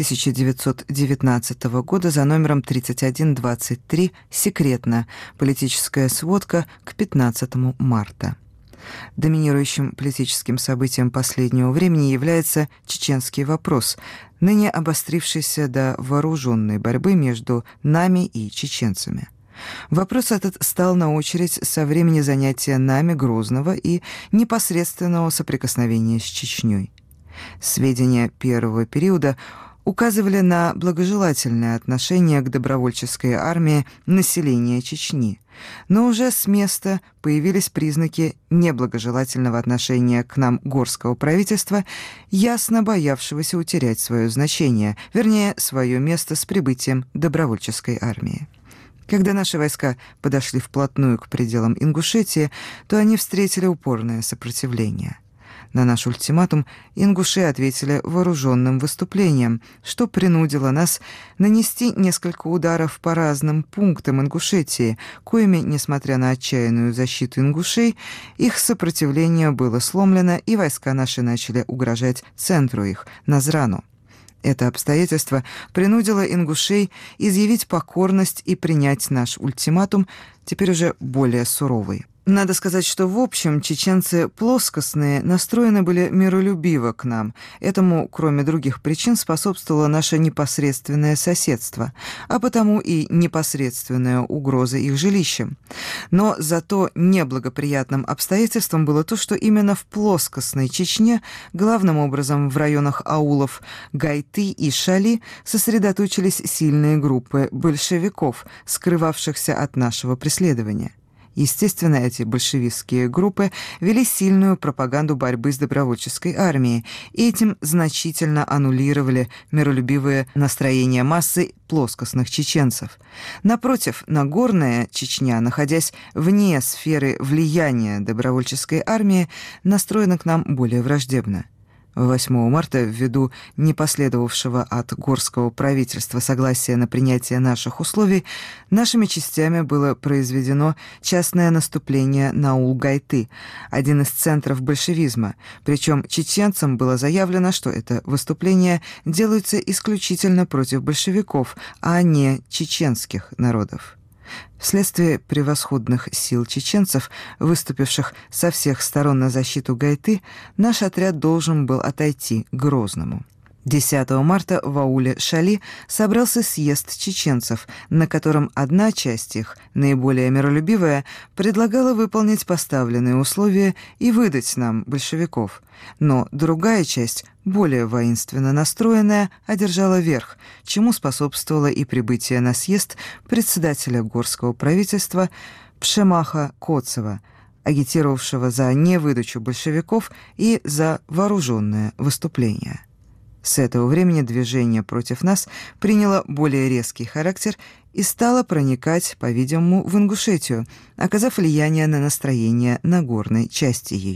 1919 года за номером 3123, секретно. Политическая сводка к 15 марта. Доминирующим политическим событием последнего времени является чеченский вопрос, ныне обострившийся до вооруженной борьбы между нами и чеченцами. Вопрос этот стал на очередь со времени занятия нами Грозного и непосредственного соприкосновения с Чечней. Сведения первого периода указывали на благожелательное отношение к добровольческой армии населения Чечни, но уже с места появились признаки неблагожелательного отношения к нам горского правительства, ясно боявшегося утерять свое значение, вернее, свое место с прибытием добровольческой армии. Когда наши войска подошли вплотную к пределам Ингушетии, то они встретили упорное сопротивление. На наш ультиматум ингуши ответили вооруженным выступлением, что принудило нас нанести несколько ударов по разным пунктам Ингушетии, коими, несмотря на отчаянную защиту ингушей, их сопротивление было сломлено, и войска наши начали угрожать центру их, Назрану. Это обстоятельство принудило ингушей изъявить покорность и принять наш ультиматум, теперь уже более суровый. Надо сказать, что в общем чеченцы плоскостные настроены были миролюбиво к нам. Этому, кроме других причин, способствовало наше непосредственное соседство, а потому и непосредственная угроза их жилищам. Но зато неблагоприятным обстоятельством было то, что именно в плоскостной Чечне, главным образом в районах аулов Гайты и Шали, сосредоточились сильные группы большевиков, скрывавшихся от нашего преследования. Естественно, эти большевистские группы вели сильную пропаганду борьбы с добровольческой армией и этим значительно аннулировали миролюбивые настроения массы плоскостных чеченцев. Напротив, Нагорная Чечня, находясь вне сферы влияния добровольческой армии, настроена к нам более враждебно. 8 марта, ввиду непоследовавшего от горского правительства согласия на принятие наших условий, нашими частями было произведено частное наступление на аул Гайты, один из центров большевизма, причем чеченцам было заявлено, что это выступление делается исключительно против большевиков, а не чеченских народов. Вследствие превосходных сил чеченцев, выступивших со всех сторон на защиту Гайты, наш отряд должен был отойти к Грозному. 10 марта в ауле Шали собрался съезд чеченцев, на котором одна часть их, наиболее миролюбивая, предлагала выполнить поставленные условия и выдать нам большевиков, но другая часть, более воинственно настроенная, одержала верх, чему способствовало и прибытие на съезд председателя горского правительства Пшемаха Коцева, агитировавшего за невыдачу большевиков и за вооруженное выступление. С этого времени движение против нас приняло более резкий характер и стало проникать, по-видимому, в Ингушетию, оказав влияние на настроение Нагорной части ее.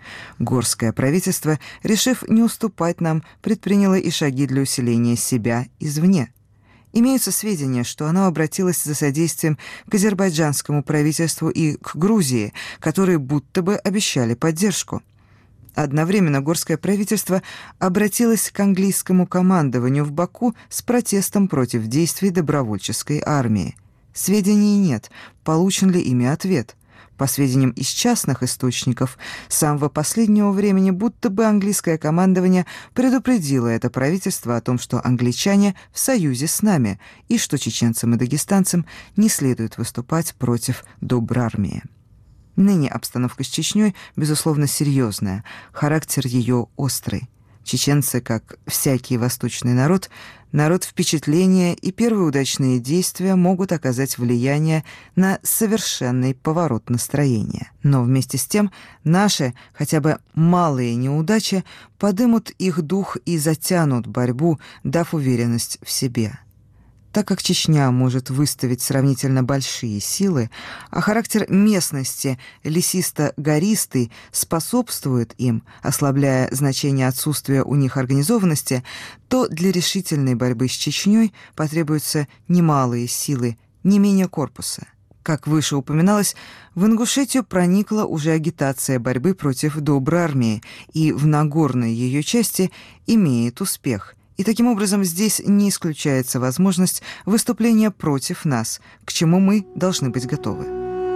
Горское правительство, решив не уступать нам, предприняло и шаги для усиления себя извне. Имеются сведения, что оно обратилось за содействием к азербайджанскому правительству и к Грузии, которые будто бы обещали поддержку. Одновременно горское правительство обратилось к английскому командованию в Баку с протестом против действий добровольческой армии. Сведений нет, получен ли ими ответ. По сведениям из частных источников, с самого последнего времени будто бы английское командование предупредило это правительство о том, что англичане в союзе с нами и что чеченцам и дагестанцам не следует выступать против добрармии. Ныне обстановка с Чечней, безусловно, серьезная, характер ее острый. Чеченцы, как всякий восточный народ впечатления, и первые удачные действия могут оказать влияние на совершенный поворот настроения. Но вместе с тем наши, хотя бы малые неудачи, подымут их дух и затянут борьбу, дав уверенность в себе. Так как Чечня может выставить сравнительно большие силы, а характер местности лесисто-гористый способствует им, ослабляя значение отсутствия у них организованности, то для решительной борьбы с Чечней потребуются немалые силы, не менее корпуса. Как выше упоминалось, в Ингушетию проникла уже агитация борьбы против добрармии, и в Нагорной ее части имеет успех. И таким образом здесь не исключается возможность выступления против нас, к чему мы должны быть готовы.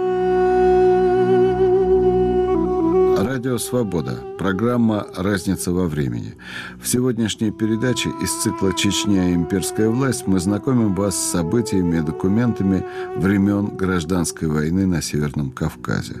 Радио «Свобода». Программа «Разница во времени». В сегодняшней передаче из цикла «Чечня и имперская власть» мы знакомим вас с событиями и документами времен гражданской войны на Северном Кавказе.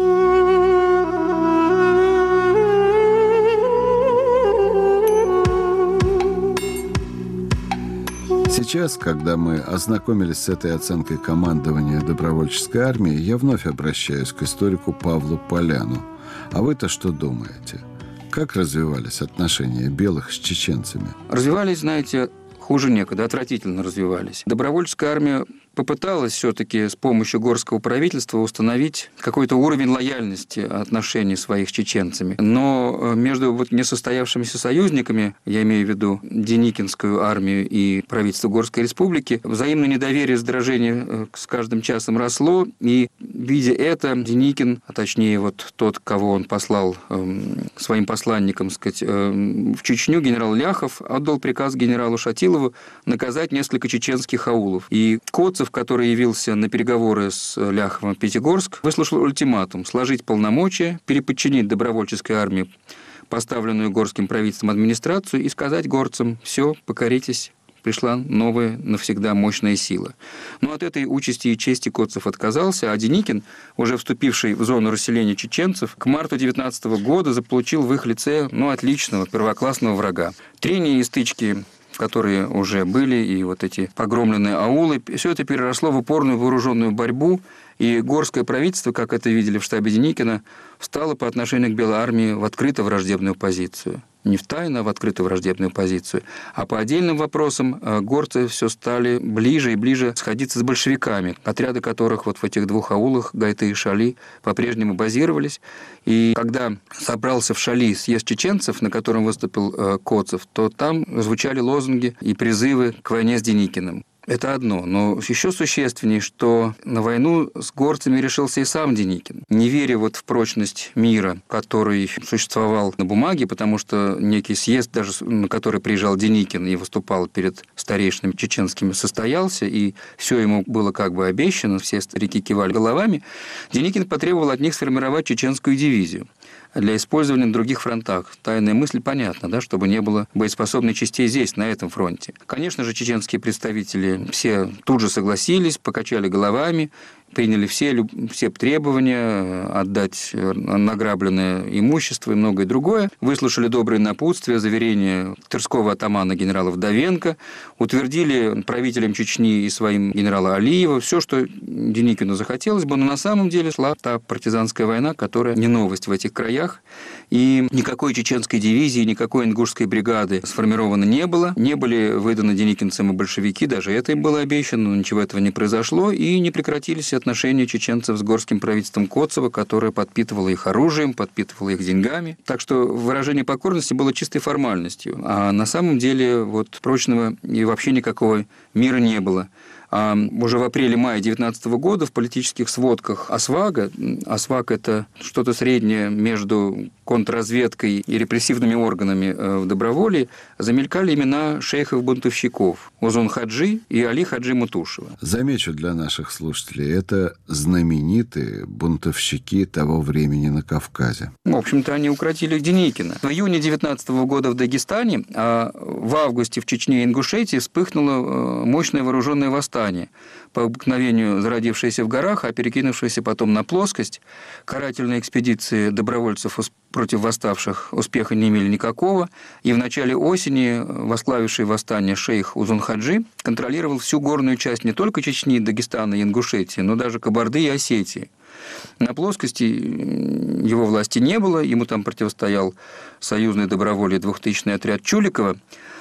Сейчас, когда мы ознакомились с этой оценкой командования добровольческой армии, я вновь обращаюсь к историку Павлу Поляну. А вы-то что думаете? Как развивались отношения белых с чеченцами? Развивались, знаете, хуже некуда, отвратительно развивались. Добровольческая армия попыталась все-таки с помощью горского правительства установить какой-то уровень лояльности отношений своих с чеченцами. Но между несостоявшимися союзниками, я имею в виду Деникинскую армию и правительство Горской республики, взаимное недоверие, раздражение с каждым часом росло, и, видя это, Деникин, а точнее тот, кого он послал своим посланникам, в Чечню, генерал Ляхов, отдал приказ генералу Шатилову наказать несколько чеченских аулов. И Коцев, который явился на переговоры с Ляховым в Пятигорск, выслушал ультиматум сложить полномочия, переподчинить добровольческой армии поставленную горским правительством администрацию и сказать горцам: «Все, покоритесь». Пришла новая, навсегда мощная сила. Но от этой участи и чести Коцев отказался, а Деникин, уже вступивший в зону расселения чеченцев, к марту 19 года заполучил в их лице отличного, первоклассного врага. Трения и стычки, которые уже были, и эти погромленные аулы, все это переросло в упорную вооруженную борьбу, и горское правительство, как это видели в штабе Деникина, встало по отношению к Белой армии в открыто враждебную позицию. Не в тайну, а в открытую враждебную позицию. А по отдельным вопросам горцы все стали ближе и ближе сходиться с большевиками, отряды которых в этих двух аулах, Гайты и Шали, по-прежнему базировались. И когда собрался в Шали съезд чеченцев, на котором выступил Коцев, то там звучали лозунги и призывы к войне с Деникиным. Это одно. Но еще существеннее, что на войну с горцами решился и сам Деникин. Не веря в прочность мира, который существовал на бумаге, потому что некий съезд, даже на который приезжал Деникин и выступал перед старейшинами чеченскими, состоялся, и все ему было как бы обещано, все старики кивали головами, Деникин потребовал от них сформировать чеченскую дивизию для использования на других фронтах. Тайная мысль понятна, да, чтобы не было боеспособных частей здесь, на этом фронте. Конечно же, чеченские представители все тут же согласились, покачали головами, приняли все требования отдать награбленное имущество и многое другое, выслушали добрые напутствия, заверения тырского атамана генерала Вдовенко, утвердили правителем Чечни и своим генерала Алиева все, что Деникину захотелось бы, но на самом деле шла та партизанская война, которая не новость в этих краях, и никакой чеченской дивизии, никакой ингушской бригады сформировано не было, не были выданы деникинцам и большевики, даже это им было обещано, но ничего этого не произошло, и не прекратились отношения чеченцев с горским правительством Коцева, которое подпитывало их оружием, подпитывало их деньгами. Так что выражение покорности было чистой формальностью. А на самом деле вот прочного и вообще никакого мира не было. А уже в апреле-мае 19 года в политических сводках ОСВАГа, ОСВАГ – это что-то среднее между контрразведкой и репрессивными органами в доброволии, замелькали имена шейхов-бунтовщиков Узун Хаджи и Али Хаджи Мутушева. Замечу для наших слушателей, это знаменитые бунтовщики того времени на Кавказе. В общем-то, они укротили Деникина. В июне 19 года в Дагестане, а в августе в Чечне и Ингушетии вспыхнуло мощное вооруженное восстание, по обыкновению зародившееся в горах, а перекинувшееся потом на плоскость. Карательные экспедиции добровольцев против восставших успеха не имели никакого, и в начале осени возглавивший восстание шейх Узун Хаджи контролировал всю горную часть не только Чечни, Дагестана и Ингушетии, но даже Кабарды и Осетии. На плоскости его власти не было, ему там противостоял союзный доброволие 2000-й отряд Чуликова,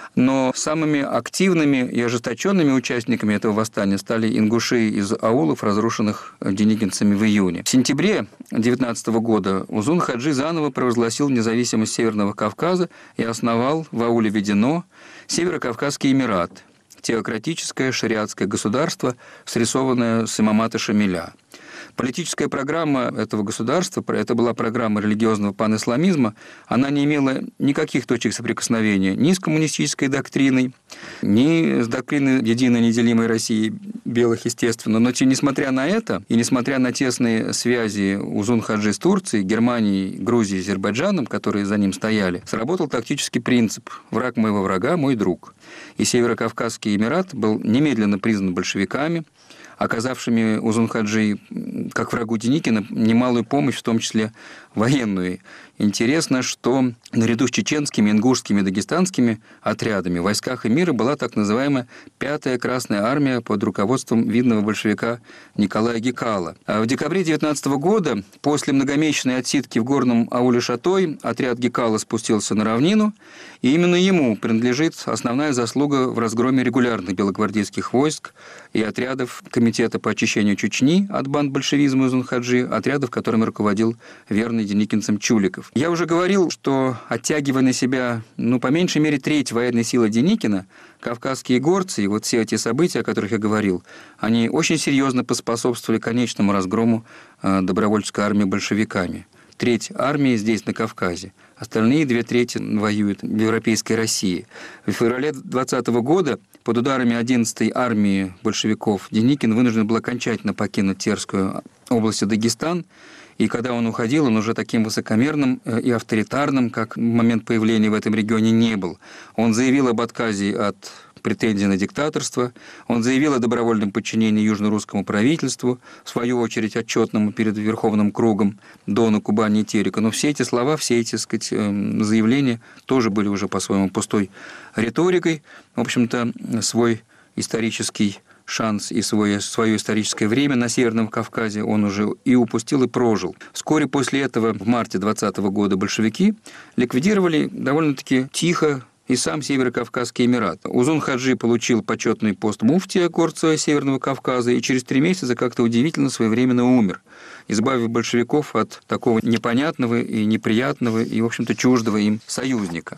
но самыми активными и ожесточенными участниками этого восстания стали ингуши из аулов, разрушенных деникинцами в июне. В сентябре 19 года Узун Хаджи заново провозгласил независимость Северного Кавказа и основал в ауле Ведено Северокавказский Эмират, теократическое шариатское государство, срисованное с имамата Шамиля. Политическая программа этого государства, это была программа религиозного панисламизма, она не имела никаких точек соприкосновения ни с коммунистической доктриной, ни с доктриной единой неделимой России, белых, естественно. Но несмотря на это, и несмотря на тесные связи Узун Хаджи с Турцией, Германией, Грузией, Азербайджаном, которые за ним стояли, сработал тактический принцип «враг моего врага – мой друг». И Северокавказский Эмират был немедленно признан большевиками, оказавшими Узун Хаджи, как врагу Деникина, немалую помощь, в том числе военную. Интересно, что наряду с чеченскими, ингушскими и дагестанскими отрядами в войсках эмира была так называемая 5-я Красная армия под руководством видного большевика Николая Гекала. А в декабре 19 года, после многомесячной отсидки в горном ауле Шатой, отряд Гекала спустился на равнину, и именно ему принадлежит основная заслуга в разгроме регулярных белогвардейских войск и отрядов Комитета по очищению Чечни от банд большевизма Узун Хаджи, отрядов, которыми руководил верный деникинцам Чуликов. Я уже говорил, что, оттягивая на себя, по меньшей мере, треть военной силы Деникина, кавказские горцы и вот все эти события, о которых я говорил, они очень серьезно поспособствовали конечному разгрому добровольческой армии большевиками. Треть армии здесь, на Кавказе. Остальные 2/3 воюют в европейской России. В феврале 2020 года под ударами 11-й армии большевиков Деникин вынужден был окончательно покинуть Терскую область Дагестан. И когда он уходил, он уже таким высокомерным и авторитарным, как в момент появления в этом регионе, не был. Он заявил об отказе от претензий на диктаторство, он заявил о добровольном подчинении южно-русскому правительству, в свою очередь отчетному перед Верховным кругом Дону, Кубани и Терека. Но все эти слова, все эти, заявления тоже были уже по-своему пустой риторикой. В общем-то, свой исторический шанс и свое историческое время на Северном Кавказе он уже и упустил, и прожил. Вскоре после этого, в марте 2020 года, большевики ликвидировали довольно-таки тихо и сам Северокавказский Эмират. Узун Хаджи получил почетный пост муфтия горца Северного Кавказа и через 3 месяца как-то удивительно своевременно умер, избавив большевиков от такого непонятного и неприятного и, в общем-то, чуждого им союзника.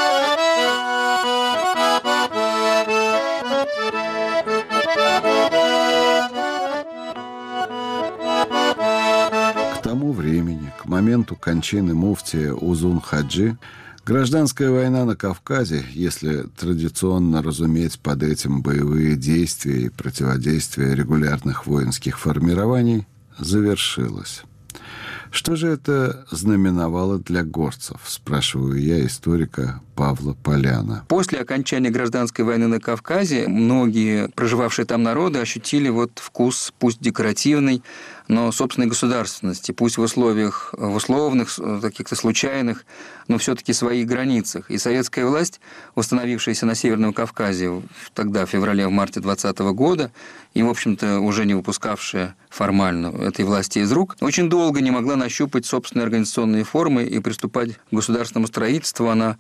К тому времени, к моменту кончины муфтия Узун Хаджи, гражданская война на Кавказе, если традиционно разуметь под этим боевые действия и противодействие регулярных воинских формирований, завершилась. Что же это знаменовало для горцев, спрашиваю я историка Павла Поляна. После окончания гражданской войны на Кавказе многие проживавшие там народы ощутили вкус, пусть декоративный, но собственной государственности, пусть в условиях условных, каких-то случайных, но все-таки в своих границах. И советская власть, установившаяся на Северном Кавказе тогда, в феврале-марте 2020 года, и, в общем-то, уже не выпускавшая формально этой власти из рук, очень долго не могла нащупать собственные организационные формы и приступать к государственному строительству. Она много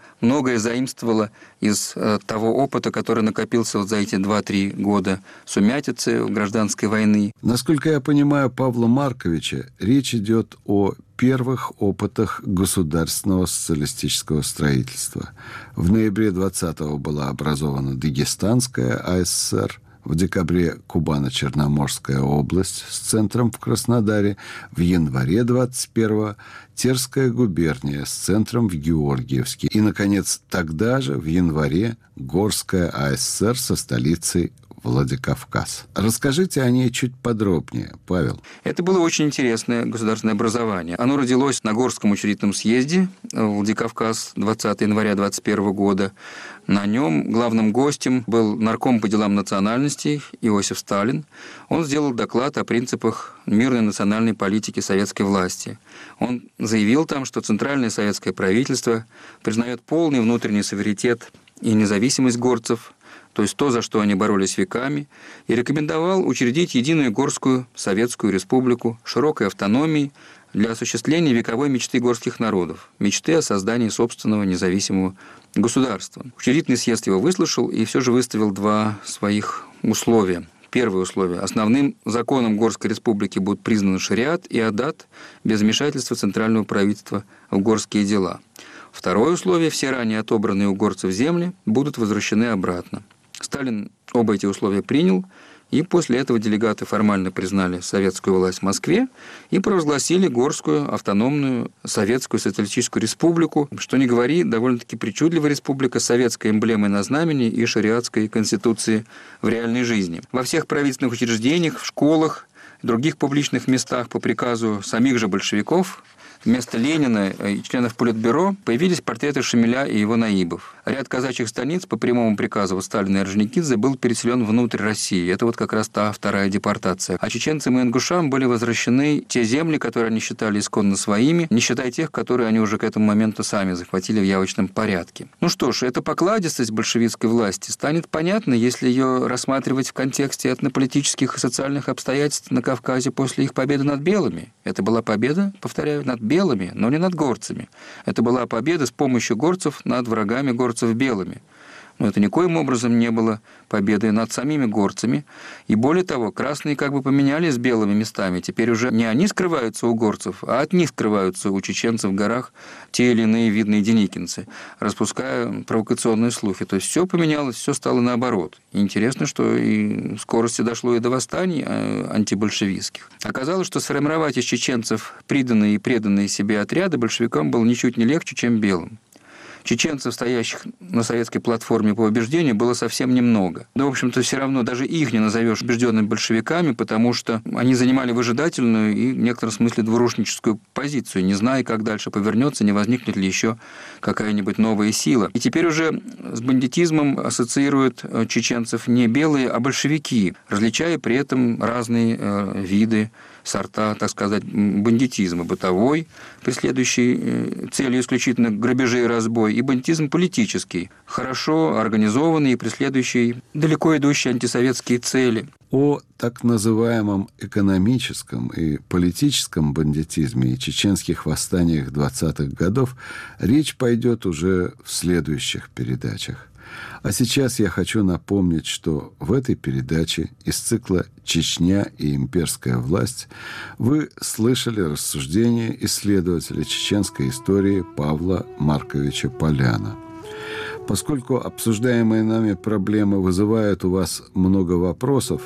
многое заимствовала из того опыта, который накопился вот за эти 2-3 года сумятицы, гражданской войны. Насколько я понимаю Павла Марковича, речь идет о первых опытах государственного социалистического строительства. В ноябре 20-го была образована Дагестанская АССР, в декабре Кубано-Черноморская область с центром в Краснодаре, в январе 21-го Терская губерния с центром в Георгиевске и, наконец, тогда же, в январе, Горская АССР со столицей Владикавказ. Расскажите о ней чуть подробнее, Павел. Это было очень интересное государственное образование. Оно родилось на Горском учредительном съезде Владикавказ 20 января 2021 года. На нем главным гостем был нарком по делам национальностей Иосиф Сталин. Он сделал доклад о принципах мирной национальной политики советской власти. Он заявил там, что Центральное советское правительство признает полный внутренний суверенитет и независимость горцев, то есть то, за что они боролись веками, и рекомендовал учредить единую Горскую Советскую Республику широкой автономией для осуществления вековой мечты горских народов, мечты о создании собственного независимого государства. Учредительный съезд его выслушал и все же выставил два своих условия. Первое условие. Основным законом Горской Республики будет признан шариат и адат без вмешательства центрального правительства в горские дела. Второе условие. Все ранее отобранные у горцев земли будут возвращены обратно. Сталин оба эти условия принял, и после этого делегаты формально признали советскую власть в Москве и провозгласили Горскую автономную Советскую Социалистическую Республику. Что ни говори, довольно-таки причудливая республика с советской эмблемой на знамени и шариатской конституции в реальной жизни. Во всех правительственных учреждениях, в школах, других публичных местах по приказу самих же большевиков вместо Ленина и членов Политбюро появились портреты Шамиля и его наибов. Ряд казачьих станиц по прямому приказу Сталина и Орджоникидзе был переселен внутрь России. Это вот как раз та вторая депортация. А чеченцам и ингушам были возвращены те земли, которые они считали исконно своими, не считая тех, которые они уже к этому моменту сами захватили в явочном порядке. Ну что ж, эта покладистость большевистской власти станет понятна, если ее рассматривать в контексте этнополитических и социальных обстоятельств на Кавказе после их победы над белыми. Это была победа, повторяю, над белыми, но не над горцами. Это была победа с помощью горцев над врагами горцев белыми. Но это никоим образом не было победой над самими горцами. И более того, красные как бы поменялись с белыми местами. Теперь уже не они скрываются у горцев, а от них скрываются у чеченцев в горах те или иные видные деникинцы, распуская провокационные слухи. То есть все поменялось, все стало наоборот. И интересно, что и в скорости дошло и до восстаний антибольшевистских. Оказалось, что сформировать из чеченцев приданные и преданные себе отряды большевикам было ничуть не легче, чем белым. Чеченцев, стоящих на советской платформе по убеждению, было совсем немного. Да, в общем-то, все равно даже их не назовешь убежденными большевиками, потому что они занимали выжидательную и в некотором смысле двурушническую позицию, не зная, как дальше повернется, не возникнет ли еще какая-нибудь новая сила. И теперь уже с бандитизмом ассоциируют чеченцев не белые, а большевики, различая при этом разные виды, сорта, так сказать, бандитизма. Бытовой, преследующий целью исключительно грабежи и разбой, и бандитизм политический, хорошо организованный и преследующий далеко идущие антисоветские цели. О так называемом экономическом и политическом бандитизме и чеченских восстаниях 20-х годов речь пойдет уже в следующих передачах. А сейчас я хочу напомнить, что в этой передаче из цикла «Чечня и имперская власть» вы слышали рассуждения исследователя чеченской истории Павла Марковича Поляна. Поскольку обсуждаемые нами проблемы вызывают у вас много вопросов,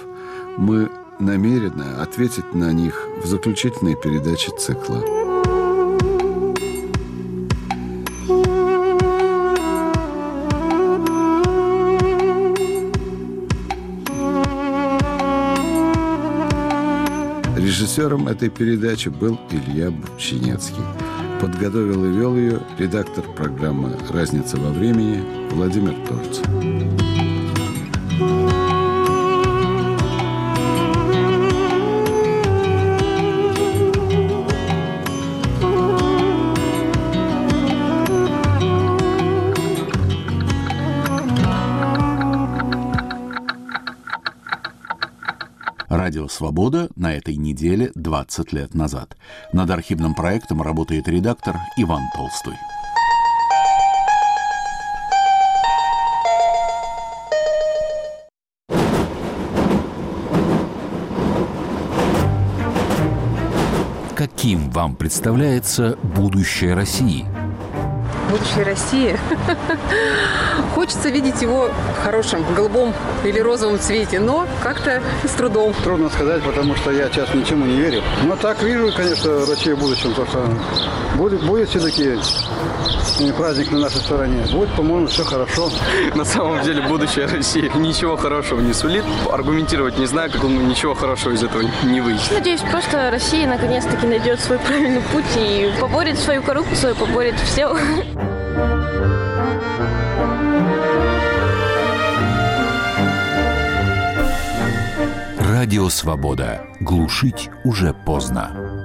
мы намерены ответить на них в заключительной передаче цикла. Режиссером этой передачи был Илья Бучинецкий. Подготовил и вел ее редактор программы «Разница во времени» Владимир Торц. Радио «Свобода» на этой неделе 20 лет назад. Над архивным проектом работает редактор Иван Толстой. каким вам представляется будущее России? Будущее России. Хочется видеть его в хорошем, голубом или розовом цвете, но как-то с трудом. Трудно сказать, потому что я сейчас ничему не верю. Но так вижу, конечно, Россия в будущем, то что будет все-таки праздник на нашей стороне. Будет, по-моему, все хорошо. На самом деле будущее России ничего хорошего не сулит. Аргументировать не знаю, как ничего хорошего из этого не выйдет. Надеюсь, просто Россия наконец-таки найдет свой правильный путь и поборет свою коррупцию, поборет все. Радио «Свобода». Глушить уже поздно.